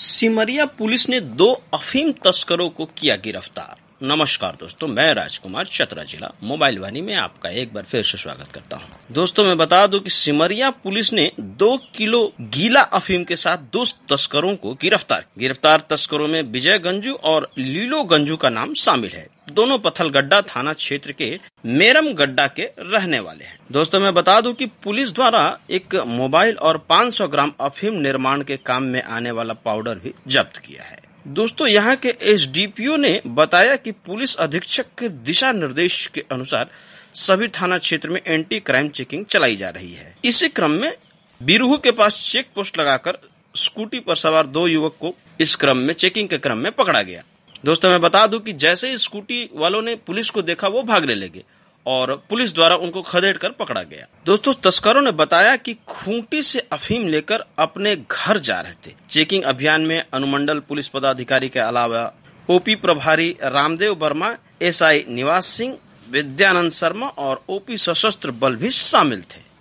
Simaria police ने 2 अफीम तस्करों को किया गिरफ्तार। नमस्कार दोस्तों, मैं राजकुमार, चतरा जिला मोबाइल वानी में आपका एक बार फिर से स्वागत करता हूं। दोस्तों मैं बता दूं कि सिमरिया पुलिस ने 2 किलो गीला अफीम के साथ 2 तस्करों को गिरफ्तार तस्करों में विजय गंजू और लीलो गंजू का नाम शामिल है। दोनों पत्थलगड्डा थाना क्षेत्र के मेरम गड्डा के रहने वाले हैं। दोस्तों मैं बता दूं कि पुलिस द्वारा एक मोबाइल और 500 ग्राम अफीम निर्माण के काम में आने वाला पाउडर भी जब्त किया है। दोस्तों यहाँ के एसडीपीओ ने बताया कि पुलिस अधीक्षक के दिशा निर्देश के अनुसार सभी थाना क्षेत्र में एंटी क्राइम चेकिंग चलाई जा रही है। इसी क्रम में बिरहू के पास चेक पोस्ट लगाकर स्कूटी पर सवार 2 युवक को इस क्रम में चेकिंग के क्रम में पकड़ा गया। दोस्तों मैं बता दूं कि जैसे ही स्कूटी वालों ने पुलिस को देखा वो भागने लगे और पुलिस द्वारा उनको खदेड़ कर पकड़ा गया। दोस्तों तस्करों ने बताया कि खूंटी से अफीम लेकर अपने घर जा रहे थे। चेकिंग अभियान में अनुमंडल पुलिस पदाधिकारी के अलावा ओपी प्रभारी रामदेव वर्मा, एसआई निवास सिंह, विद्यानंद शर्मा और ओपी सशस्त्र बल भी शामिल थे।